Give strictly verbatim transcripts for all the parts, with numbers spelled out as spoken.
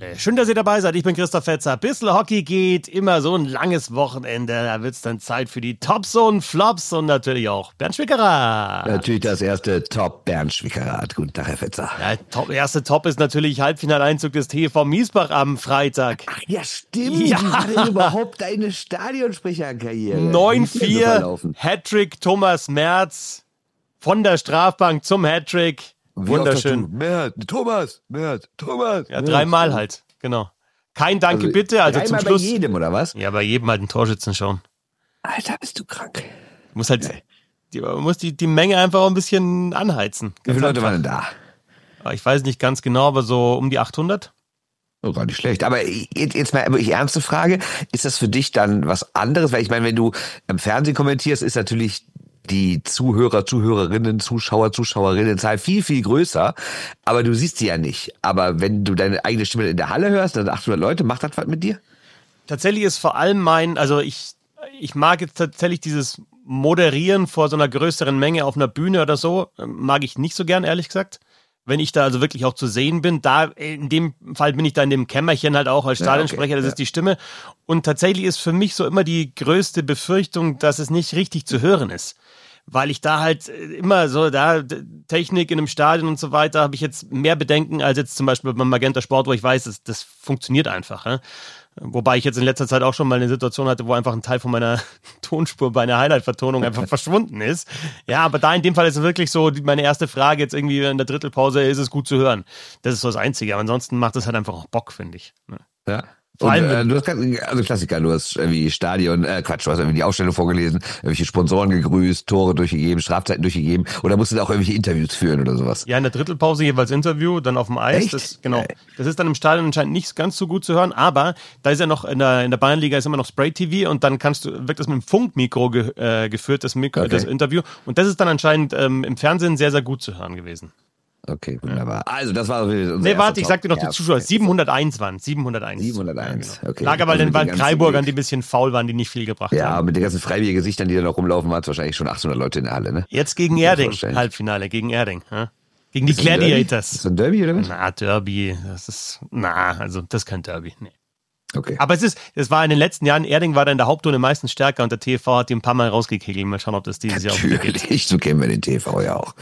Schön, dass ihr dabei seid. Ich bin Christoph Fetzer. Bissl Hockey geht, immer so ein langes Wochenende. Da wird es dann Zeit für die Tops und Flops und natürlich auch Bernd Schwickerath. Natürlich das erste Top Bernd Schwickerath. Guten Tag, Herr Fetzer. Ja, top, erste Top ist natürlich Halbfinaleinzug des T V Miesbach am Freitag. Ach ja, stimmt. Ja. Wie war denn überhaupt deine Stadionsprecherkarriere? neun vier, Hattrick Thomas Merz von der Strafbank zum Hattrick. Wunderschön. Mert, Thomas, Mert, Thomas. Ja, dreimal halt, genau. Kein Danke Also, bitte, also zum Schluss. Bei jedem, oder was? Ja, bei jedem halt einen Torschützen schon. Alter, bist du krank. Du musst halt, die, man muss die, die Menge einfach auch ein bisschen anheizen. Wie viele Leute waren denn da? Ich weiß nicht ganz genau, aber so um die achthundert. Oh, gar nicht schlecht. Aber jetzt, jetzt mal wirklich ernste Frage. Ist das für dich dann was anderes? Weil ich meine, wenn du im Fernsehen kommentierst, ist natürlich die Zuhörer, Zuhörerinnen, Zuschauer, Zuschauerinnenzahl viel, viel größer. Aber du siehst sie ja nicht. Aber wenn du deine eigene Stimme in der Halle hörst, dann achthundert Leute, macht das was mit dir? Tatsächlich ist vor allem mein, also ich, ich mag jetzt tatsächlich dieses Moderieren vor so einer größeren Menge auf einer Bühne oder so, mag ich nicht so gern, ehrlich gesagt. Wenn ich da also wirklich auch zu sehen bin, da in dem Fall bin ich da in dem Kämmerchen halt auch als Stadionsprecher, ja, okay, das ja. ist die Stimme. Und tatsächlich ist für mich so immer die größte Befürchtung, dass es nicht richtig zu hören ist. Weil ich da halt immer so, da Technik in einem Stadion und so weiter, habe ich jetzt mehr Bedenken als jetzt zum Beispiel beim Magenta Sport, wo ich weiß, das, das funktioniert einfach. Ja? Wobei ich jetzt in letzter Zeit auch schon mal eine Situation hatte, wo einfach ein Teil von meiner Tonspur bei einer Highlight-Vertonung einfach verschwunden ist. Ja, aber da in dem Fall ist es wirklich so, meine erste Frage jetzt irgendwie in der Drittelpause, ist es gut zu hören? Das ist so das Einzige. Aber ansonsten macht es halt einfach auch Bock, finde ich. Ja. Vor allem, und, äh, du hast also Klassiker, du hast irgendwie Stadion, äh, Quatsch, du hast irgendwie die Ausstellung vorgelesen, irgendwelche Sponsoren gegrüßt, Tore durchgegeben, Strafzeiten durchgegeben, oder musst du da auch irgendwelche Interviews führen oder sowas? Ja, in der Drittelpause jeweils Interview, dann auf dem Eis. Echt? Das, genau. Das ist dann im Stadion anscheinend nicht ganz so gut zu hören, aber da ist ja noch, in der, in der Bayernliga ist immer noch Spray-T V und dann kannst du, wird das mit dem Funkmikro ge, äh, geführt, das, Mikro, okay. das Interview. Und das ist dann anscheinend ähm, im Fernsehen sehr, sehr gut zu hören gewesen. Okay, wunderbar. Ja. Also, das war unser Nee, warte, ich sag dir noch die Zuschauer. siebenhunderteins waren siebenhunderteins. siebenhunderteins, ja, genau. Okay. Lag aber also den Freiburgern, die ein bisschen faul waren, die nicht viel gebracht ja, haben. Ja, mit den ganzen Freibier-Gesichtern, die da noch rumlaufen, waren es wahrscheinlich schon achthundert Leute in der Halle, ne? Jetzt gegen Erding, Halbfinale, gegen Erding. Ja? Gegen die ist Gladiators. Ist das ein Derby oder was? Na, Derby, das ist, na, also das ist kein Derby, nee. Okay. Aber es ist, es war in den letzten Jahren, Erding war da in der Hauptrunde meistens stärker und der T V hat die ein paar Mal rausgekegelt. Mal schauen, ob das dieses Jahr auch wieder geht. Natürlich, so kennen wir den T V ja auch.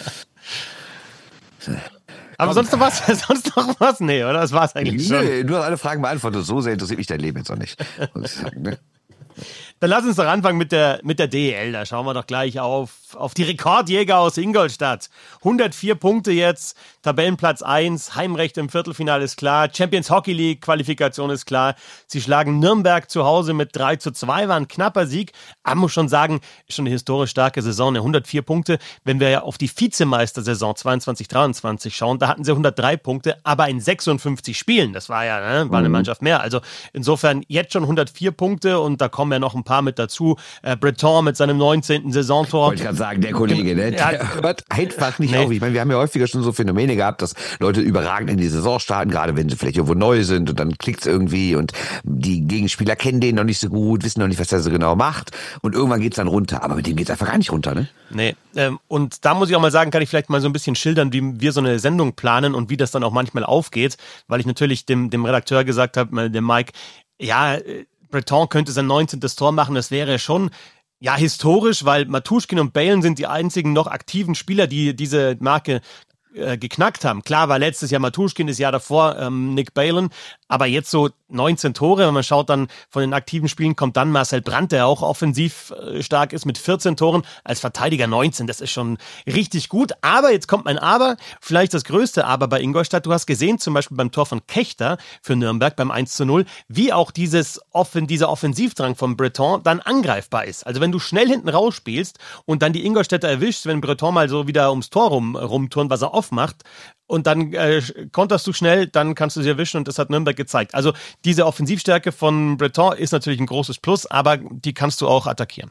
Aber sonst noch was? Sonst noch was? Nee, oder? Das war's eigentlich schon. Nee, du hast alle Fragen beantwortet. So sehr interessiert mich dein Leben jetzt auch nicht. Muss ich sagen, ne? Dann lass uns doch anfangen mit der, mit der D E L. Da schauen wir doch gleich auf, auf die Rekordjäger aus Ingolstadt. hundertvier Punkte jetzt, Tabellenplatz eins, Heimrecht im Viertelfinale ist klar, Champions Hockey League Qualifikation ist klar. Sie schlagen Nürnberg zu Hause mit drei zu zwei, war ein knapper Sieg. Aber muss schon sagen, schon eine historisch starke Saison, eine hundertvier Punkte. Wenn wir ja auf die Vizemeistersaison zweiundzwanzig dreiundzwanzig schauen, da hatten sie hundertdrei Punkte, aber in sechsundfünfzig Spielen. Das war ja, ne, war eine Mannschaft mehr. Also insofern jetzt schon hundertvier Punkte und da kommen ja noch ein paar mit dazu. Äh, Breton mit seinem neunzehnten Saisontor. Wollte ich gerade sagen, der Kollege, ne? Der ja, hört einfach nicht nee. auf. Ich meine, wir haben ja häufiger schon so Phänomene gehabt, dass Leute überragend in die Saison starten, gerade wenn sie vielleicht irgendwo neu sind und dann klickt's irgendwie und die Gegenspieler kennen den noch nicht so gut, wissen noch nicht, was der so genau macht und irgendwann geht's dann runter. Aber mit dem geht's einfach gar nicht runter, ne? Nee, ähm, und da muss ich auch mal sagen, kann ich vielleicht mal so ein bisschen schildern, wie wir so eine Sendung planen und wie das dann auch manchmal aufgeht, weil ich natürlich dem, dem Redakteur gesagt habe, dem Mike, ja, Breton könnte sein neunzehntes Tor machen, das wäre schon ja historisch, weil Matuschkin und Balen sind die einzigen noch aktiven Spieler, die diese Marke äh, geknackt haben. Klar war letztes Jahr Matuschkin, das Jahr davor ähm, Nick Balen, aber jetzt so neunzehn Tore, wenn man schaut dann von den aktiven Spielen, kommt dann Marcel Brandt, der auch offensiv äh, stark ist mit vierzehn Toren, als Verteidiger neunzehn, das ist schon richtig gut, aber jetzt kommt mein Aber, vielleicht das größte Aber bei Ingolstadt, du hast gesehen, zum Beispiel beim Tor von Kechter für Nürnberg beim eins zu null, wie auch dieses Offen, dieser Offensivdrang von Breton dann angreifbar ist. Also wenn du schnell hinten rausspielst und dann die Ingolstädter erwischst, wenn Breton mal so wieder ums Tor rum, rumturnt, was er oft macht, und dann äh, konterst du schnell, dann kannst du sie erwischen und das hat Nürnberg gezeigt. Also diese Offensivstärke von Breton ist natürlich ein großes Plus, aber die kannst du auch attackieren.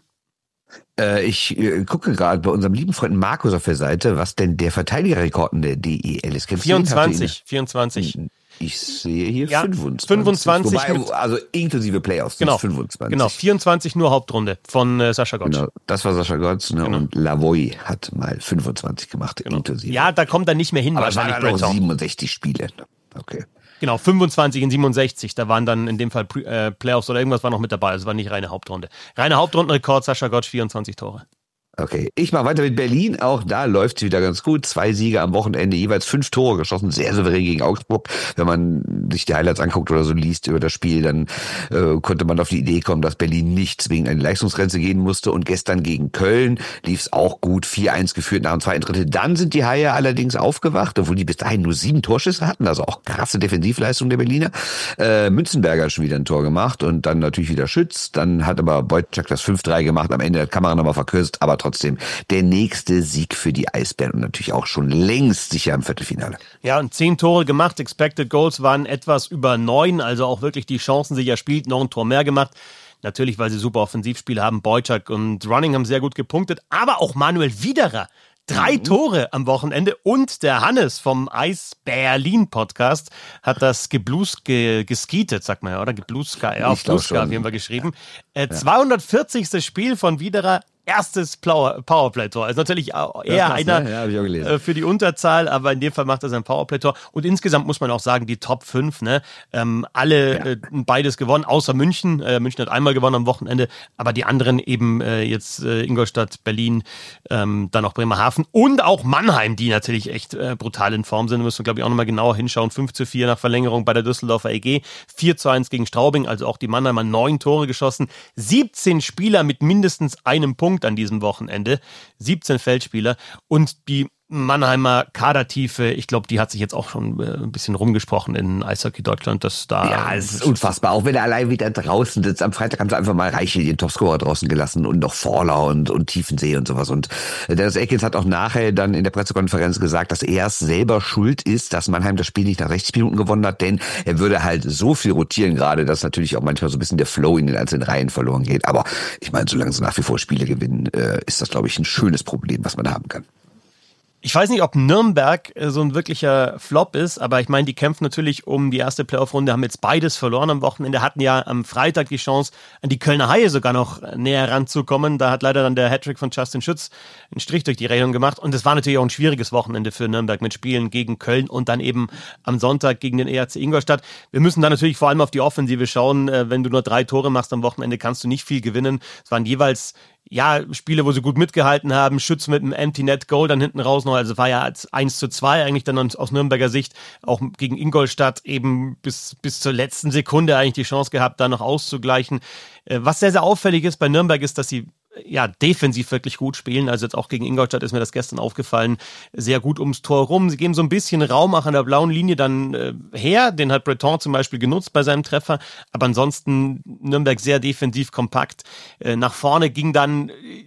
Äh, ich äh, gucke gerade bei unserem lieben Freund Markus auf der Seite, was denn der Verteidigerrekord in der D E L ist. Kennst vierundzwanzig, vierundzwanzig. Ich sehe hier ja, fünfundzwanzig. fünfundzwanzig Wobei, mit, also inklusive Playoffs, genau, fünfundzwanzig. Genau, vierundzwanzig nur Hauptrunde von äh, Sascha Gotsch. Genau, das war Sascha Gotsch, ne? Genau. Und Lavoie hat mal fünfundzwanzig gemacht, genau. inklusive. Ja, da kommt er nicht mehr hin, aber wahrscheinlich es waren auch siebenundsechzig Spiele. Okay. Genau, fünfundzwanzig in siebenundsechzig, da waren dann in dem Fall äh, Playoffs oder irgendwas war noch mit dabei, also war nicht reine Hauptrunde. Reine Hauptrundenrekord, Sascha Gottsch, vierundzwanzig Tore. Okay, ich mache weiter mit Berlin. Auch da läuft es wieder ganz gut. Zwei Siege am Wochenende, jeweils fünf Tore geschossen, sehr souverän gegen Augsburg. Wenn man sich die Highlights anguckt oder so liest über das Spiel, dann äh, konnte man auf die Idee kommen, dass Berlin nicht zwingend an die Leistungsgrenze gehen musste. Und gestern gegen Köln lief es auch gut, vier eins geführt nach dem zweiten Drittel. Dann sind die Haie allerdings aufgewacht, obwohl die bis dahin nur sieben Torschüsse hatten, also auch krasse Defensivleistung der Berliner. Äh, Münzenberger hat schon wieder ein Tor gemacht und dann natürlich wieder Schütz. Dann hat aber Boyczak das fünf drei gemacht. Am Ende hat Kamera nochmal verkürzt, aber trotzdem der nächste Sieg für die Eisbären und natürlich auch schon längst sicher im Viertelfinale. Ja, und zehn Tore gemacht, Expected Goals waren etwas über neun, also auch wirklich die Chancen sich erspielt, noch ein Tor mehr gemacht. Natürlich, weil sie super Offensivspiele haben, Boyczak und Running haben sehr gut gepunktet, aber auch Manuel Widerer. Drei mhm. Tore am Wochenende und der Hannes vom Eis Berlin Podcast hat das geblues ge, geskietet, sagt man ja, oder? Geblueska, ja, auf Blueska auf jeden Fall geschrieben. Ja. Äh, zweihundertvierzigste Spiel von Widerer. Erstes Powerplay-Tor. Also natürlich eher passt, einer ne? Ja, hab ich auch gelesen. für die Unterzahl, aber in dem Fall macht er sein Powerplay-Tor. Und insgesamt muss man auch sagen, die Top fünf, ne, ähm, alle ja. äh, beides gewonnen, außer München. Äh, München hat einmal gewonnen am Wochenende, aber die anderen eben äh, jetzt äh, Ingolstadt, Berlin, ähm, dann auch Bremerhaven und auch Mannheim, die natürlich echt äh, brutal in Form sind. Da müssen wir, glaube ich, auch nochmal genauer hinschauen. fünf zu vier nach Verlängerung bei der Düsseldorfer E G, vier zu eins gegen Straubing, also auch die Mannheimer neun Tore geschossen, siebzehn Spieler mit mindestens einem Punkt an diesem Wochenende, siebzehn Feldspieler und die Mannheimer Kadertiefe, ich glaube, die hat sich jetzt auch schon äh, ein bisschen rumgesprochen in Eishockey Deutschland, dass da... Ja, es ist unfassbar. Auch wenn er allein wieder draußen sitzt. Am Freitag haben sie einfach mal Reichel, den Topscorer, draußen gelassen und noch Forler und, und Tiefensee und sowas. Und Dennis Eckels hat auch nachher dann in der Pressekonferenz gesagt, dass er es selber schuld ist, dass Mannheim das Spiel nicht nach sechzig Minuten gewonnen hat, denn er würde halt so viel rotieren gerade, dass natürlich auch manchmal so ein bisschen der Flow in den einzelnen Reihen verloren geht. Aber ich meine, solange sie nach wie vor Spiele gewinnen, äh, ist das, glaube ich, ein schönes Problem, was man haben kann. Ich weiß nicht, ob Nürnberg so ein wirklicher Flop ist, aber ich meine, die kämpfen natürlich um die erste Playoff-Runde, haben jetzt beides verloren am Wochenende, hatten ja am Freitag die Chance, an die Kölner Haie sogar noch näher ranzukommen. Da hat leider dann der Hattrick von Justin Schütz einen Strich durch die Rechnung gemacht und es war natürlich auch ein schwieriges Wochenende für Nürnberg mit Spielen gegen Köln und dann eben am Sonntag gegen den E R C Ingolstadt. Wir müssen da natürlich vor allem auf die Offensive schauen. Wenn du nur drei Tore machst am Wochenende, kannst du nicht viel gewinnen. Es waren jeweils ja, Spiele, wo sie gut mitgehalten haben, Schütz mit einem Empty-Net-Goal dann hinten raus noch, also war ja als eins zu zwei eigentlich dann aus Nürnberger Sicht, auch gegen Ingolstadt eben bis, bis zur letzten Sekunde eigentlich die Chance gehabt, da noch auszugleichen. Was sehr, sehr auffällig ist bei Nürnberg ist, dass sie ja defensiv wirklich gut spielen, also jetzt auch gegen Ingolstadt ist mir das gestern aufgefallen, sehr gut ums Tor rum, sie geben so ein bisschen Raum auch an der blauen Linie dann äh, her, den hat Breton zum Beispiel genutzt bei seinem Treffer, aber ansonsten Nürnberg sehr defensiv kompakt, äh, nach vorne ging dann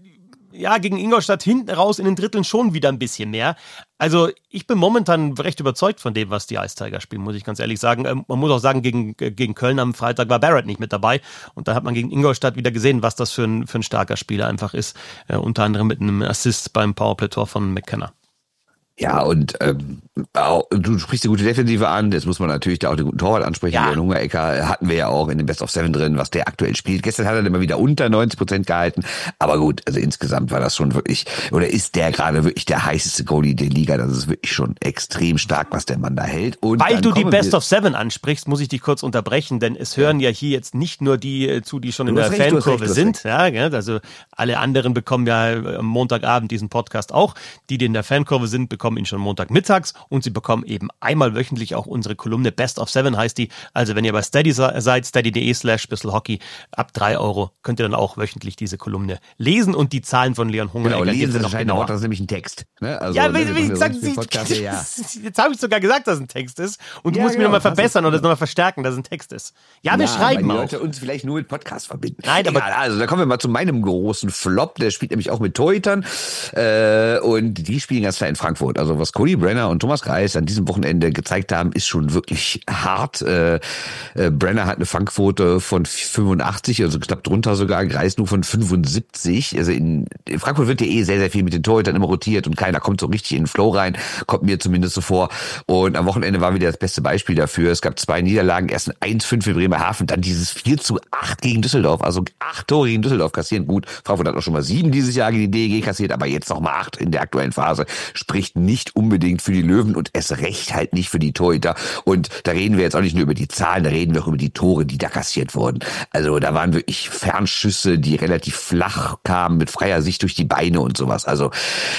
ja, gegen Ingolstadt hinten raus in den Dritteln schon wieder ein bisschen mehr. Also ich bin momentan recht überzeugt von dem, was die Ice Tigers spielen, muss ich ganz ehrlich sagen. Ähm, man muss auch sagen, gegen, gegen Köln am Freitag war Barrett nicht mit dabei. Und da hat man gegen Ingolstadt wieder gesehen, was das für ein, für ein starker Spieler einfach ist. Äh, unter anderem mit einem Assist beim Powerplay-Tor von McKenna. Ja, und ähm, du sprichst die gute Defensive an, jetzt muss man natürlich da auch den guten Torwart ansprechen. Ja. Den Hungerecker hatten wir ja auch in dem Best of Seven drin, was der aktuell spielt. Gestern hat er immer wieder unter neunzig Prozent gehalten, aber gut, also insgesamt war das schon wirklich, oder ist der gerade wirklich der heißeste Goalie der Liga, das ist wirklich schon extrem stark, was der Mann da hält. Und weil du die Best of Seven ansprichst, muss ich dich kurz unterbrechen, denn es hören ja, ja hier jetzt nicht nur die zu, die schon in der recht, Fankurve sind, ja, also alle anderen bekommen ja am Montagabend diesen Podcast auch, die, die in der Fankurve sind, bekommen ihn schon Montagmittags und sie bekommen eben einmal wöchentlich auch unsere Kolumne Best of Seven heißt die. Also wenn ihr bei Steady seid, steady.de slash bisselhockey, ab drei Euro könnt ihr dann auch wöchentlich diese Kolumne lesen und die Zahlen von Leon Hungerecker. Genau, lesen noch genauer. Das ist nämlich ein Text. Ne? Also, ja, wie, wie gesagt, Sie, Podcast, ja. Jetzt habe ich sogar gesagt, dass es ein Text ist und du ja, musst genau, mir nochmal verbessern oder nochmal verstärken, dass es ein Text ist. Ja, ja wir schreiben auch. Die Leute uns vielleicht nur mit Podcast verbinden. Nein, aber Egal, also da kommen wir mal zu meinem großen Flop. Der spielt nämlich auch mit Torhütern äh, und die spielen ganz klar in Frankfurt. Also was Cody Brenner und Thomas Greiss an diesem Wochenende gezeigt haben, ist schon wirklich hart. Äh, äh, Brenner hat eine Fangquote von fünfundachtzig, also knapp drunter sogar, Greiss nur von fünfundsiebzig. Also in, in Frankfurt wird ja eh sehr, sehr viel mit den Torhütern immer rotiert und keiner kommt so richtig in den Flow rein, kommt mir zumindest so vor. Und am Wochenende war wieder das beste Beispiel dafür. Es gab zwei Niederlagen, erst ein eins fünf für Bremerhaven, dann dieses vier zu acht gegen Düsseldorf, also acht Tore gegen Düsseldorf kassieren. Gut, Frankfurt hat auch schon mal sieben dieses Jahr gegen die D E G kassiert, aber jetzt noch mal acht in der aktuellen Phase. Spricht nicht unbedingt für die Löwen und erst recht halt nicht für die Torhüter. Und da reden wir jetzt auch nicht nur über die Zahlen, da reden wir auch über die Tore, die da kassiert wurden. Also da waren wirklich Fernschüsse, die relativ flach kamen, mit freier Sicht durch die Beine und sowas. Also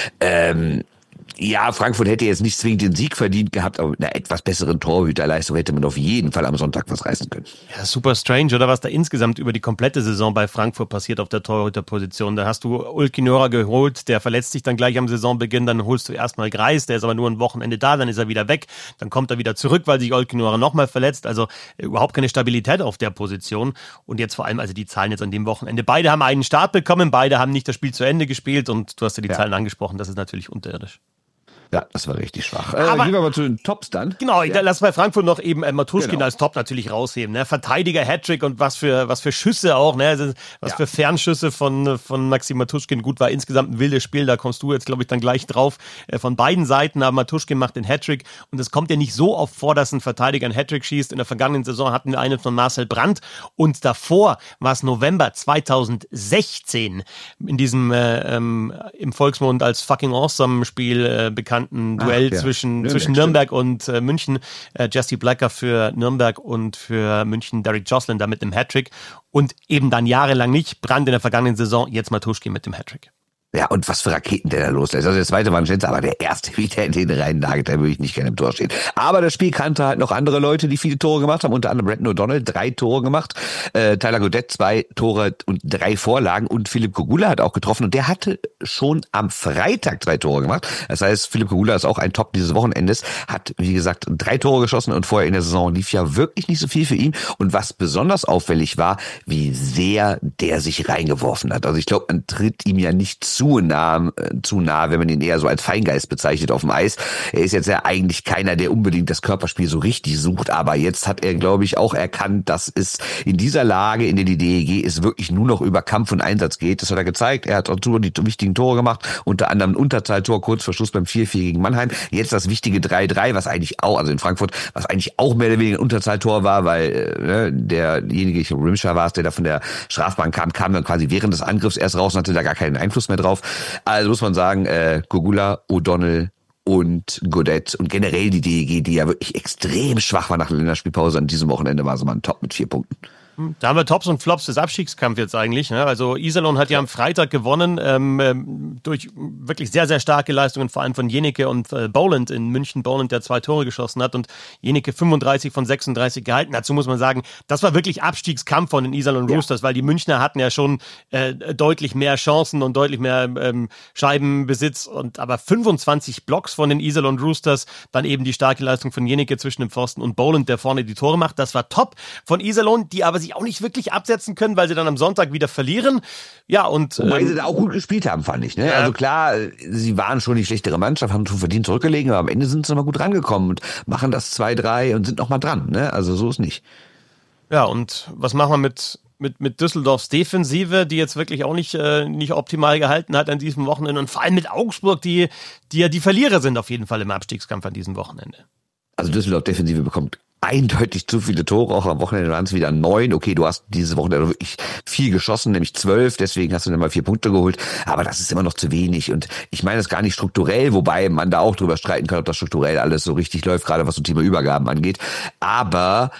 ähm, ja, Frankfurt hätte jetzt nicht zwingend den Sieg verdient gehabt, aber mit einer etwas besseren Torhüterleistung hätte man auf jeden Fall am Sonntag was reißen können. Ja, super strange, oder was da insgesamt über die komplette Saison bei Frankfurt passiert auf der Torhüterposition. Da hast du Ulkinora geholt, der verletzt sich dann gleich am Saisonbeginn, dann holst du erstmal Greis, der ist aber nur ein Wochenende da, dann ist er wieder weg, dann kommt er wieder zurück, weil sich Ulkinora nochmal verletzt, also überhaupt keine Stabilität auf der Position und jetzt vor allem also die Zahlen jetzt an dem Wochenende. Beide haben einen Start bekommen, beide haben nicht das Spiel zu Ende gespielt und du hast ja die ja. Zahlen angesprochen, das ist natürlich unterirdisch. Ja, das war richtig schwach. Äh, aber, gehen wir mal zu den Tops dann. Genau, ja. Lass bei Frankfurt noch eben äh, Matuschkin genau. als Top natürlich rausheben. Ne? Verteidiger, Hattrick und was für was für Schüsse auch, ne? Also, was ja. für Fernschüsse von von Maxim Matuschkin. Gut, war insgesamt ein wildes Spiel, da kommst du jetzt, glaube ich, dann gleich drauf. Äh, von beiden Seiten, aber Matuschkin macht den Hattrick und es kommt ja nicht so oft vor, dass ein Verteidiger einen Hattrick schießt. In der vergangenen Saison hatten wir einen von Marcel Brandt und davor war es November zweitausendsechzehn in diesem äh, ähm, im Volksmund als fucking awesome Spiel äh, bekannten Duell. Ach, ja. Zwischen, Nürnberg, zwischen Nürnberg und äh, München. Äh, Jesse Blacker für Nürnberg und für München Derek Jocelyn da mit dem Hattrick. Und eben dann jahrelang nicht. Brandt in der vergangenen Saison, jetzt Matuschkin mit dem Hattrick. Ja, und was für Raketen der da loslässt. Also der zweite war ein Schätzer, aber der erste, wie der in den Reihen nagelt, da würde ich nicht gerne im Tor stehen. Aber das Spiel kannte halt noch andere Leute, die viele Tore gemacht haben, unter anderem Brendan O'Donnell, drei Tore gemacht, äh, Tyler Godet, zwei Tore und drei Vorlagen und Philipp Kogula hat auch getroffen und der hatte schon am Freitag drei Tore gemacht. Das heißt, Philipp Kogula ist auch ein Top dieses Wochenendes, hat, wie gesagt, drei Tore geschossen und vorher in der Saison lief ja wirklich nicht so viel für ihn. Und was besonders auffällig war, wie sehr der sich reingeworfen hat. Also ich glaube, man tritt ihm ja nicht zu nah, zu nah, wenn man ihn eher so als Feingeist bezeichnet auf dem Eis. Er ist jetzt ja eigentlich keiner, der unbedingt das Körperspiel so richtig sucht, aber jetzt hat er, glaube ich, auch erkannt, dass es in dieser Lage, in der die D E G ist, wirklich nur noch über Kampf und Einsatz geht. Das hat er gezeigt. Er hat auch die wichtigen Tore gemacht, unter anderem ein Unterzahltor kurz vor Schluss beim vier vier gegen Mannheim. Jetzt das wichtige drei drei, was eigentlich auch, also in Frankfurt, was eigentlich auch mehr oder weniger ein Unterzahltor war, weil äh, derjenige, ich glaube, Rimscher war es, der da von der Strafbank kam, kam dann quasi während des Angriffs erst raus und hatte da gar keinen Einfluss mehr drauf. Also muss man sagen, äh, Kogula, O'Donnell und Godet und generell die D E G, die ja wirklich extrem schwach war nach der Länderspielpause, an diesem Wochenende war sie mal ein Top mit vier Punkten. Da haben wir Tops und Flops des Abstiegskampfs jetzt eigentlich. Ne? Also Iserlohn hat ja am Freitag gewonnen ähm, durch wirklich sehr, sehr starke Leistungen, vor allem von Jenike und äh, Boland in München. Boland, der zwei Tore geschossen hat und Jenike fünfunddreißig von sechsunddreißig gehalten. Dazu muss man sagen, das war wirklich Abstiegskampf von den Iserlohn Roosters, ja. weil die Münchner hatten ja schon äh, deutlich mehr Chancen und deutlich mehr ähm, Scheibenbesitz. Und aber fünfundzwanzig Blocks von den Iserlohn Roosters, dann eben die starke Leistung von Jenike zwischen dem Pfosten und Boland, der vorne die Tore macht. Das war top von Iserlohn, die aber sich auch nicht wirklich absetzen können, weil sie dann am Sonntag wieder verlieren. Ja, und Wobei ähm, sie da auch gut gespielt haben, fand ich. Ne? Ja. Also klar, sie waren schon die schlechtere Mannschaft, haben schon verdient zurückgelegen, aber am Ende sind sie nochmal gut rangekommen und machen das zwei drei und sind nochmal dran. Ne? Also so ist nicht. Ja, und was machen wir mit mit mit Düsseldorfs Defensive, die jetzt wirklich auch nicht äh, nicht optimal gehalten hat an diesem Wochenende und vor allem mit Augsburg, die die ja die Verlierer sind auf jeden Fall im Abstiegskampf an diesem Wochenende. Also Düsseldorf Defensive bekommt eindeutig zu viele Tore, auch am Wochenende waren es wieder neun. Okay, du hast dieses Wochenende wirklich viel geschossen, nämlich zwölf, deswegen hast du dann mal vier Punkte geholt, aber das ist immer noch zu wenig und ich meine das gar nicht strukturell, wobei man da auch drüber streiten kann, ob das strukturell alles so richtig läuft, gerade was so Thema Übergaben angeht, aber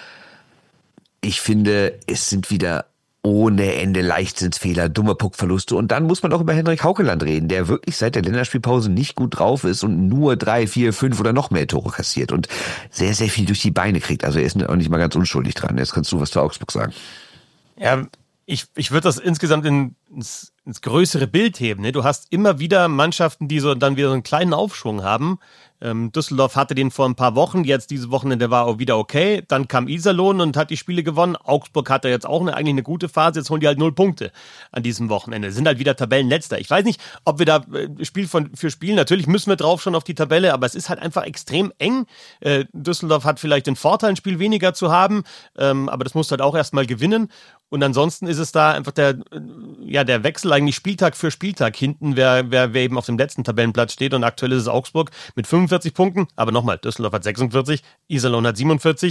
ich finde, es sind wieder ohne Ende Leichtsinnsfehler, dumme Puckverluste. Und dann muss man auch über Henrik Haukeland reden, der wirklich seit der Länderspielpause nicht gut drauf ist und nur drei, vier, fünf oder noch mehr Tore kassiert und sehr, sehr viel durch die Beine kriegt. Also er ist auch nicht mal ganz unschuldig dran. Jetzt kannst du was zu Augsburg sagen. Ja, ich, ich würde das insgesamt in, ins, ins größere Bild heben. Ne? Du hast immer wieder Mannschaften, die so dann wieder so einen kleinen Aufschwung haben. Ähm, Düsseldorf hatte den vor ein paar Wochen, jetzt dieses Wochenende war auch wieder okay. Dann kam Iserlohn und hat die Spiele gewonnen. Augsburg hatte jetzt auch eine, eigentlich eine gute Phase, jetzt holen die halt null Punkte an diesem Wochenende. Sind halt wieder Tabellenletzter. Ich weiß nicht, ob wir da äh, Spiel von, für spielen. Natürlich müssen wir drauf schon auf die Tabelle, aber es ist halt einfach extrem eng. Äh, Düsseldorf hat vielleicht den Vorteil, ein Spiel weniger zu haben, ähm, aber das musst du halt auch erstmal gewinnen. Und ansonsten ist es da einfach der, ja, der Wechsel eigentlich Spieltag für Spieltag hinten, wer, wer, wer eben auf dem letzten Tabellenplatz steht. Und aktuell ist es Augsburg mit fünfundvierzig Punkten. Aber nochmal, Düsseldorf hat sechsundvierzig, Iserlohn hat siebenundvierzig,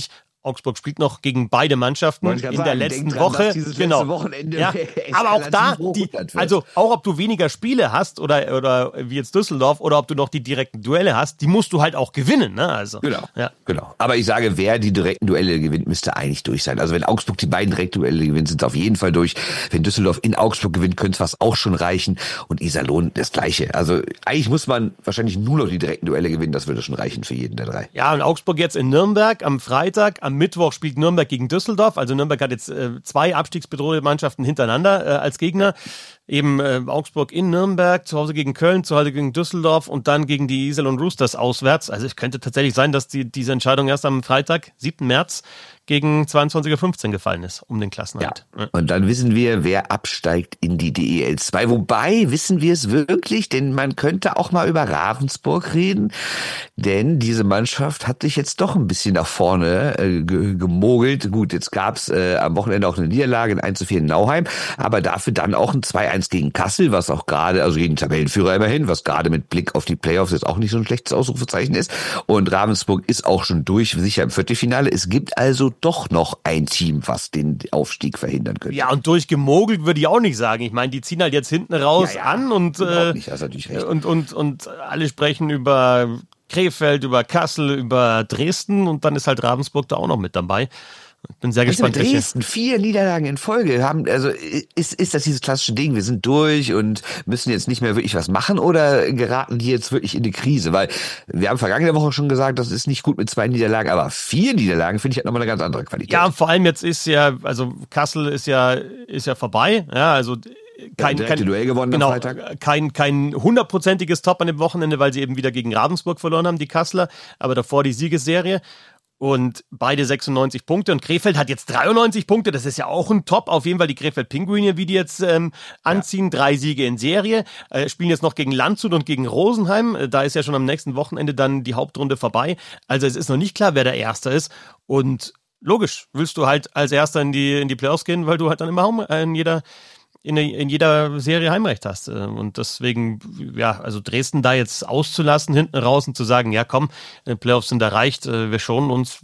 Augsburg spielt noch gegen beide Mannschaften in sagen, der letzten dran, Woche. Genau. Genau. Wochenende ja. Aber auch da, die, also auch ob du weniger Spiele hast oder, oder wie jetzt Düsseldorf oder ob du noch die direkten Duelle hast, die musst du halt auch gewinnen. Ne? Also, genau, ja. genau. Aber ich sage, wer die direkten Duelle gewinnt, müsste eigentlich durch sein. Also wenn Augsburg die beiden direkten Duelle gewinnt, sind sie auf jeden Fall durch. Wenn Düsseldorf in Augsburg gewinnt, könnte es fast auch schon reichen. Und Iserlohn das Gleiche. Also eigentlich muss man wahrscheinlich nur noch die direkten Duelle gewinnen. Das würde schon reichen für jeden der drei. Ja, und Augsburg jetzt in Nürnberg am Freitag. Am Mittwoch spielt Nürnberg gegen Düsseldorf. Also Nürnberg hat jetzt äh, zwei abstiegsbedrohte Mannschaften hintereinander äh, als Gegner. Eben äh, Augsburg in Nürnberg, zu Hause gegen Köln, zu Hause gegen Düsseldorf und dann gegen die Iserlohn Roosters auswärts. Also es könnte tatsächlich sein, dass die, diese Entscheidung erst am Freitag, siebten März, gegen zweiundzwanzig Uhr fünfzehn gefallen ist, um den Klassenerhalt. Ja. Ja. Und dann wissen wir, wer absteigt in die D E L zwei. Wobei, wissen wir es wirklich? Denn man könnte auch mal über Ravensburg reden. Denn diese Mannschaft hat sich jetzt doch ein bisschen nach vorne äh, gemogelt. Gut, jetzt gab's äh, am Wochenende auch eine Niederlage, ein eins zu vier in Nauheim. Aber dafür dann auch ein zwei eins gegen Kassel, was auch gerade, also gegen Tabellenführer immerhin, was gerade mit Blick auf die Playoffs jetzt auch nicht so ein schlechtes Ausrufezeichen ist. Und Ravensburg ist auch schon durch, sicher im Viertelfinale. Es gibt also doch noch ein Team, was den Aufstieg verhindern könnte. Ja, und durchgemogelt würde ich auch nicht sagen. Ich meine, die ziehen halt jetzt hinten raus ja, ja, an und, äh, nicht, hast natürlich recht. und, und, und alle sprechen über Krefeld, über Kassel, über Dresden und dann ist halt Ravensburg da auch noch mit dabei. Ich bin sehr also gespannt. Dresden, vier Niederlagen in Folge haben, also ist, ist das dieses klassische Ding, wir sind durch und müssen jetzt nicht mehr wirklich was machen oder geraten die jetzt wirklich in die Krise? Weil wir haben vergangene Woche schon gesagt, das ist nicht gut mit zwei Niederlagen, aber vier Niederlagen finde ich halt nochmal eine ganz andere Qualität. Ja, vor allem jetzt ist ja, also Kassel ist ja, ist ja vorbei, ja, also kein, ja, kein Duell gewonnen genau, am Freitag. Kein, kein hundertprozentiges Top an dem Wochenende, weil sie eben wieder gegen Ravensburg verloren haben, die Kasseler, aber davor die Siegesserie. Und beide sechsundneunzig Punkte. Und Krefeld hat jetzt dreiundneunzig Punkte. Das ist ja auch ein Top. Auf jeden Fall die Krefeld-Pinguine, wie die jetzt ähm, anziehen. Ja. Drei Siege in Serie. Äh, spielen jetzt noch gegen Landshut und gegen Rosenheim. Äh, da ist ja schon am nächsten Wochenende dann die Hauptrunde vorbei. Also es ist noch nicht klar, wer der Erste ist. Und logisch, willst du halt als Erster in die, in die Playoffs gehen, weil du halt dann immer in jeder... In, in jeder Serie Heimrecht hast. Und deswegen, ja, also Dresden da jetzt auszulassen, hinten raus und zu sagen, ja komm, Playoffs sind erreicht, wir schonen uns,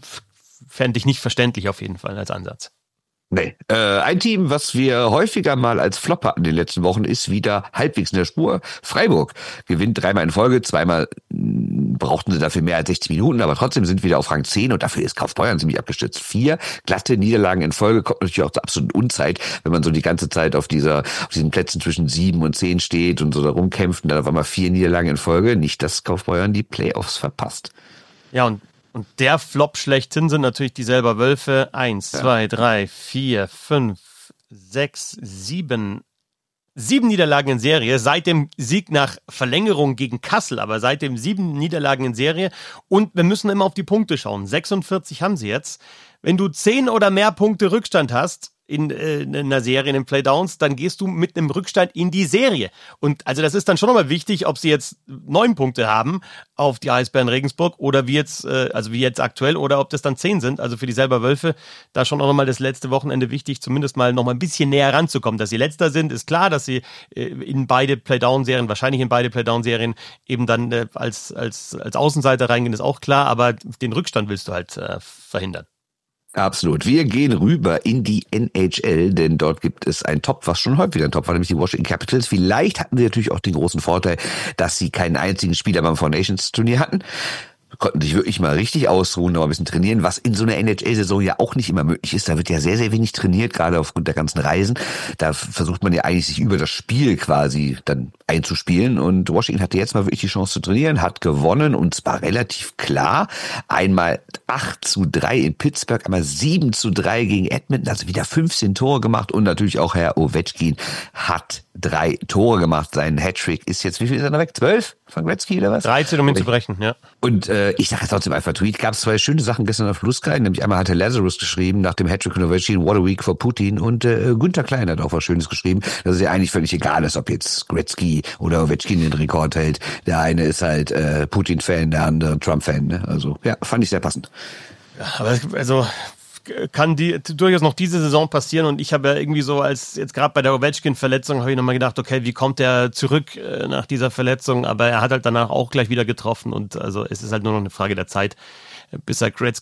fände ich nicht verständlich auf jeden Fall als Ansatz. Nee. Äh, ein Team, was wir häufiger mal als Flop hatten in den letzten Wochen, ist wieder halbwegs in der Spur. Freiburg gewinnt dreimal in Folge, zweimal mh, brauchten sie dafür mehr als sechzig Minuten, aber trotzdem sind wieder auf Rang zehn und dafür ist Kaufbeuren ziemlich abgestürzt. Vier glatte Niederlagen in Folge kommt natürlich auch zur absoluten Unzeit, wenn man so die ganze Zeit auf dieser, auf diesen Plätzen zwischen sieben und zehn steht und so da rumkämpft und dann auf einmal vier Niederlagen in Folge. Nicht, dass Kaufbeuren die Playoffs verpasst. Ja, und Und der Flop schlechthin sind natürlich die selber Wölfe. Eins, ja. zwei, drei, vier, fünf, sechs, sieben. Sieben Niederlagen in Serie. Seit dem Sieg nach Verlängerung gegen Kassel, aber seitdem sieben Niederlagen in Serie. Und wir müssen immer auf die Punkte schauen. sechsundvierzig haben sie jetzt. Wenn du zehn oder mehr Punkte Rückstand hast, in, äh, in einer Serie, in den Playdowns, dann gehst du mit einem Rückstand in die Serie. Und also das ist dann schon nochmal wichtig, ob sie jetzt neun Punkte haben auf die Eisbären Regensburg oder wie jetzt, äh, also wie jetzt aktuell oder ob das dann zehn sind. Also für die selber Wölfe, da schon auch nochmal das letzte Wochenende wichtig, zumindest mal nochmal ein bisschen näher ranzukommen. Dass sie Letzter sind, ist klar, dass sie äh, in beide Playdown-Serien, wahrscheinlich in beide Playdown-Serien eben dann äh, als, als, als Außenseiter reingehen, ist auch klar, aber den Rückstand willst du halt äh, verhindern. Absolut. Wir gehen rüber in die N H L, denn dort gibt es einen Top, was schon häufiger ein Top war, nämlich die Washington Capitals. Vielleicht hatten sie natürlich auch den großen Vorteil, dass sie keinen einzigen Spieler beim Four Nations Turnier hatten. Konnten sich wirklich mal richtig ausruhen, noch ein bisschen trainieren, was in so einer N H L-Saison ja auch nicht immer möglich ist. Da wird ja sehr, sehr wenig trainiert, gerade aufgrund der ganzen Reisen. Da versucht man ja eigentlich, sich über das Spiel quasi dann einzuspielen. Und Washington hatte jetzt mal wirklich die Chance zu trainieren, hat gewonnen und zwar relativ klar. Einmal acht zu drei in Pittsburgh, einmal sieben zu drei gegen Edmonton, also wieder fünfzehn Tore gemacht und natürlich auch Herr Ovechkin hat drei Tore gemacht. Sein Hattrick ist jetzt, wie viel ist er noch weg? zwölf von Gretzky oder was? dreizehn, um ihn zu brechen, ja. Und äh, ich sage jetzt trotzdem einfach Tweet, gab es zwei schöne Sachen gestern auf Blue Sky, nämlich einmal hatte Lazarus geschrieben nach dem Hattrick von Ovechkin, what a week for Putin, und äh, Günther Klein hat auch was Schönes geschrieben, dass es ja eigentlich völlig egal ist, ob jetzt Gretzky oder Ovechkin den Rekord hält. Der eine ist halt äh, Putin-Fan, der andere Trump-Fan. Ne? Also ja, fand ich sehr passend. Ja, aber also kann die durchaus noch diese Saison passieren und ich habe ja irgendwie so, als jetzt gerade bei der Ovechkin-Verletzung habe ich nochmal gedacht, okay, wie kommt der zurück äh, nach dieser Verletzung, aber er hat halt danach auch gleich wieder getroffen und also es ist halt nur noch eine Frage der Zeit, bis er Gretzky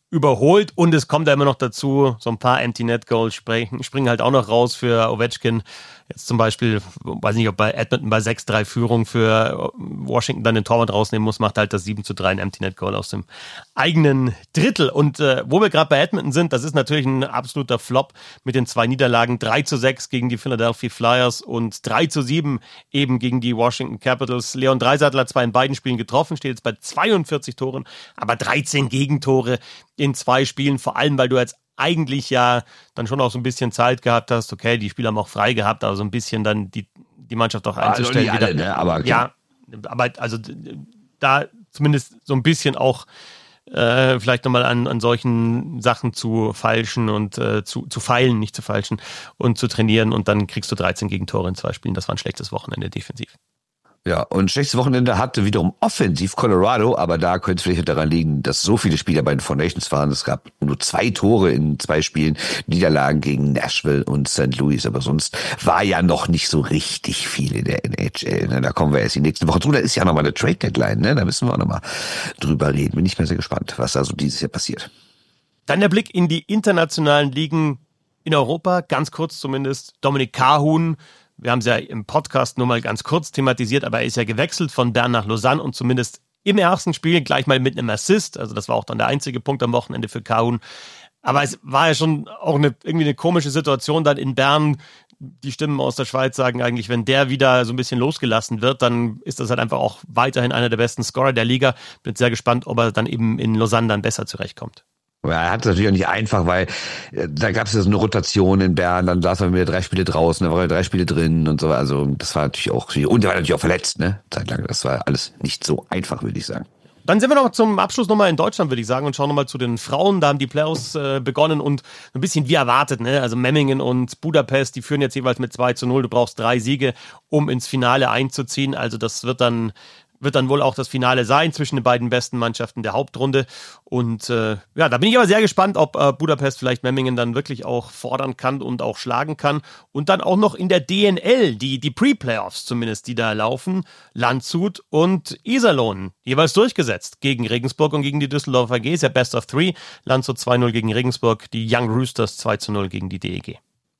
überholt und es kommt da immer noch dazu, so ein paar Empty-Net-Goals springen, springen halt auch noch raus für Ovechkin. Jetzt zum Beispiel, weiß nicht, ob bei Edmonton bei sechs drei Führung für Washington dann den Torwart rausnehmen muss, macht halt das sieben zu drei ein Empty-Net-Goal aus dem eigenen Drittel. Und äh, wo wir gerade bei Edmonton sind, das ist natürlich ein absoluter Flop mit den zwei Niederlagen. drei zu sechs gegen die Philadelphia Flyers und drei zu sieben eben gegen die Washington Capitals. Leon Draisaitl hat zwar in beiden Spielen getroffen, steht jetzt bei zweiundvierzig Toren, aber dreizehn Gegentore in zwei Spielen, vor allem, weil du jetzt eigentlich ja dann schon auch so ein bisschen Zeit gehabt hast, okay, die Spieler haben auch frei gehabt, aber so ein bisschen dann die, die Mannschaft auch einzustellen. Also nicht alle, ne? Aber ja, aber also da zumindest so ein bisschen auch äh, vielleicht nochmal an, an solchen Sachen zu feilschen und äh, zu, zu feilen, nicht zu feilschen und zu trainieren und dann kriegst du dreizehn Gegentore in zwei Spielen. Das war ein schlechtes Wochenende defensiv. Ja, und schlechtes Wochenende hatte wiederum offensiv Colorado, aber da könnte es vielleicht daran liegen, dass so viele Spieler bei den Four Nations waren. Es gab nur zwei Tore in zwei Spielen, Niederlagen gegen Nashville und Saint Louis, aber sonst war ja noch nicht so richtig viel in der N H L. Ne? Da kommen wir erst die nächste Woche zu. Da ist ja nochmal eine Trade-Deadline, ne? Da müssen wir auch nochmal drüber reden. Bin ich mal sehr gespannt, was da so dieses Jahr passiert. Dann der Blick in die internationalen Ligen in Europa, ganz kurz zumindest. Dominik Kahun, wir haben es ja im Podcast nur mal ganz kurz thematisiert, aber er ist ja gewechselt von Bern nach Lausanne und zumindest im ersten Spiel gleich mal mit einem Assist. Also das war auch dann der einzige Punkt am Wochenende für Kahun. Aber es war ja schon auch eine, irgendwie eine komische Situation dann in Bern. Die Stimmen aus der Schweiz sagen eigentlich, wenn der wieder so ein bisschen losgelassen wird, dann ist das halt einfach auch weiterhin einer der besten Scorer der Liga. Bin sehr gespannt, ob er dann eben in Lausanne dann besser zurechtkommt. Ja, er hat es natürlich auch nicht einfach, weil äh, da gab es ja so eine Rotation in Bern, dann saß er wieder drei Spiele draußen, dann war er drei Spiele drin und so. Also das war natürlich auch, und er war natürlich auch verletzt, ne? Zeitlang. Das war alles nicht so einfach, würde ich sagen. Dann sind wir noch zum Abschluss nochmal in Deutschland, würde ich sagen, und schauen nochmal zu den Frauen. Da haben die Playoffs äh, begonnen und ein bisschen wie erwartet, ne? Also Memmingen und Budapest, die führen jetzt jeweils mit zwei zu null. Du brauchst drei Siege, um ins Finale einzuziehen. Also das wird dann wird dann wohl auch das Finale sein zwischen den beiden besten Mannschaften der Hauptrunde. Und äh, ja, da bin ich aber sehr gespannt, ob äh, Budapest vielleicht Memmingen dann wirklich auch fordern kann und auch schlagen kann. Und dann auch noch in der D N L, die, die Pre-Playoffs zumindest, die da laufen, Landshut und Iserlohn jeweils durchgesetzt gegen Regensburg und gegen die Düsseldorfer A G. Ist ja Best of Three. Landshut zwei null gegen Regensburg, die Young Roosters zwei zu null gegen die D E G.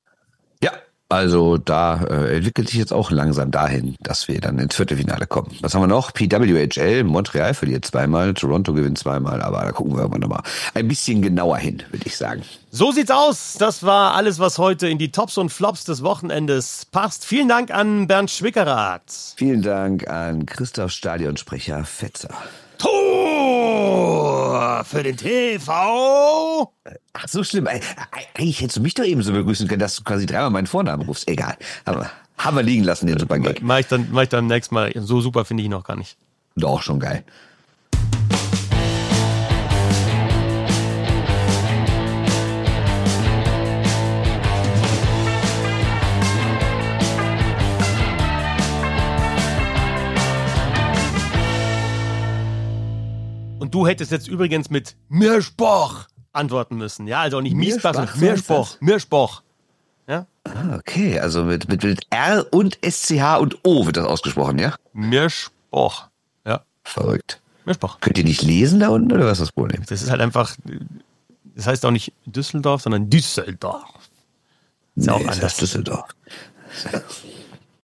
Ja. Also da äh, entwickelt sich jetzt auch langsam dahin, dass wir dann ins Viertelfinale kommen. Was haben wir noch? P W H L, Montreal verliert zweimal, Toronto gewinnt zweimal, aber da gucken wir aber nochmal ein bisschen genauer hin, würde ich sagen. So sieht's aus. Das war alles, was heute in die Tops und Flops des Wochenendes passt. Vielen Dank an Bernd Schwickerath. Vielen Dank an Christoph Stadionsprecher Fetzer. Tor für den T V. Ach, so schlimm. Eigentlich hättest du mich doch eben so begrüßen können, dass du quasi dreimal meinen Vornamen rufst. Egal. Aber haben wir liegen lassen, den super Gag. Mach ich dann, mach ich dann nächstes Mal. So super finde ich ihn noch gar nicht. Doch, schon geil. Und du hättest jetzt übrigens mit Mirschboch antworten müssen. Ja, also nicht Miesbach, sondern Mirschboch. Mirschboch. Ja? Ah, okay. Also mit, mit, mit R und S C H und O wird das ausgesprochen, ja? Mirschboch. Ja. Verrückt. Mirschboch. Könnt ihr nicht lesen da unten oder was ist das Problem? Das ist halt einfach, das heißt auch nicht Düsseldorf, sondern Düsseldorf. Ist ja nee, auch anders. Das heißt Düsseldorf.